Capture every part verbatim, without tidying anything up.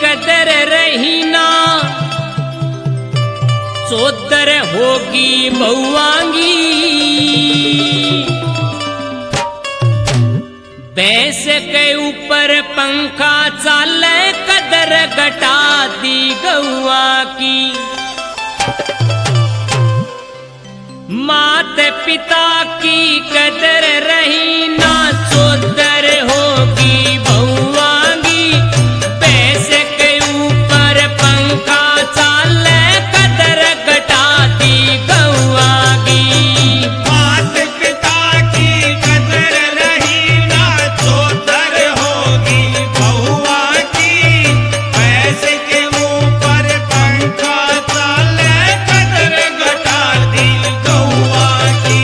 कदर रही ना, चौधर होगी बहुआंगी। भैंस के ऊपर पंखा चाले, कदर घटा दी गौआ की। मात पिता की कदर रही ना, चौधर होगी बहुआंगी। भैंस के ऊपर पंखा चाले, कदर घटा दी गौआ की। मात पिता की कदर रही ना, चौधर होगी बहुआ की। भैंस के ऊपर पंखा चाले, कदर घटा दी गौआ की।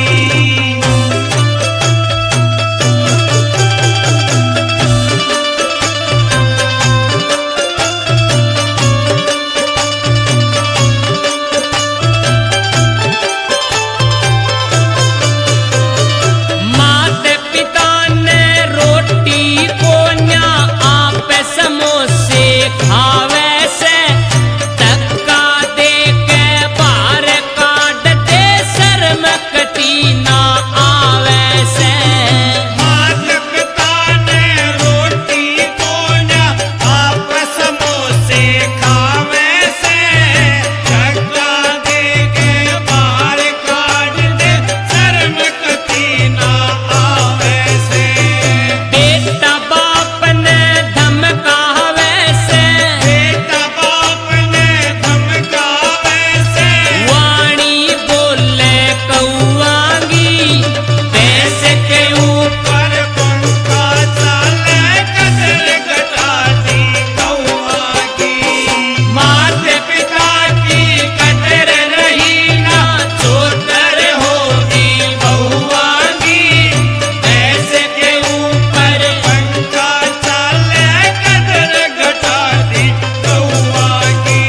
मात पिता ने रोटी को न्या, आप समोसे खावे से। धक्का दे के बाहर काट दे, शर्म कटी ना आवे से। मात पिता ने रोटी को न आप समोसे खावे से। धक्का दे के बाहर काट दे, शर्म कती ना आवे से। बेटा बाप ने धमकावे से, बेटा बाप ने धमकावे से। वाणी बोले कौआंगी। भैंस के ऊपर पर पंखा चाले, कदर घटा दी गौआ की। मात पिता की कदर रही ना, चौधर होगी बहुआ की। भैंस के ऊपर पंखा चाले, कदर घटा दी गौआ की।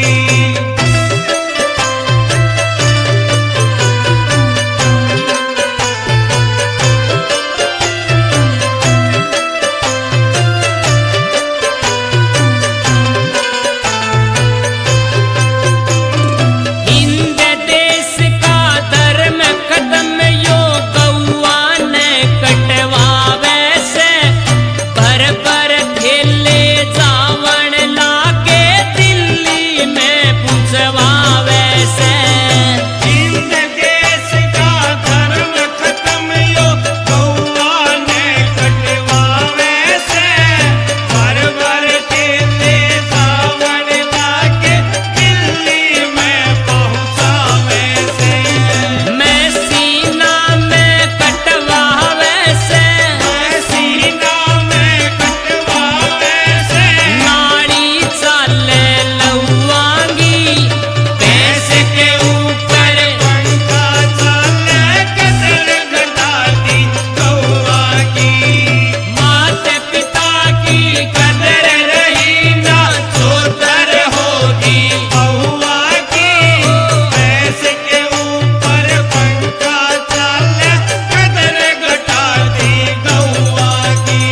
हिंद देश का धर्म खत्म, यो गौआ ने कटवावे से। भर भर थैले जावण लागे, दिल्ली में पुछवावे से। हिंद देश का धर्म खत्म, यो गौआ ने कटवावे से। भर भर थैले जावण लागे, दिल्ली में पहुंचावे से। मैं सीना में कटवावे से, सीना में कटवावे से। नाड़ी चाले लौआंगी। भैंस के ऊपर पंखा चाले, कदर घटा दी गौआ की। मात पिता की कदर रही ना, चौधर होगी बहुआ की। भैंस के ऊपर पंखा चाले, कदर घटा दी गौआ की।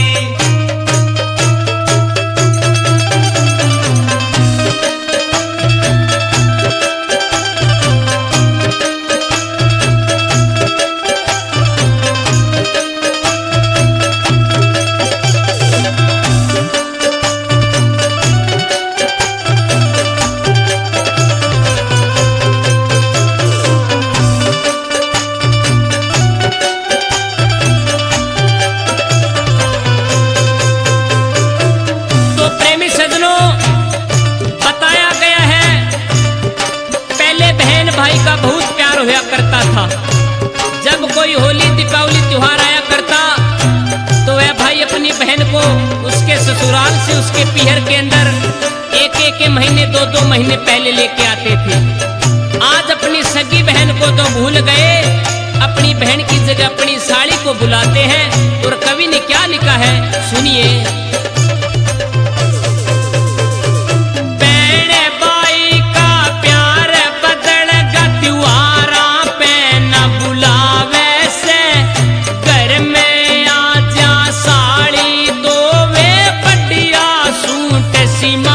तो प्रेमी सजनों, बताया गया है पहले बहन भाई का बहुत प्यार हुआ करता था। जब कोई होली दीपावली त्योहार आया करता, तो वह भाई अपनी बहन को उसके ससुराल से उसके पीहर के अंदर एक एक महीने दो दो महीने पहले लेके आते थे। आज अपनी सगी बहन को तो भूल गए, अपनी बहन की जगह अपनी साड़ी को बुलाते हैं। और कवि ने क्या लिखा है, सुनिए। बहन भाई का प्यार बदलगा, त्योहारा पे न बुलावे से। घर में आ जा साड़ी, तो वे बढ़िया सूट सीमा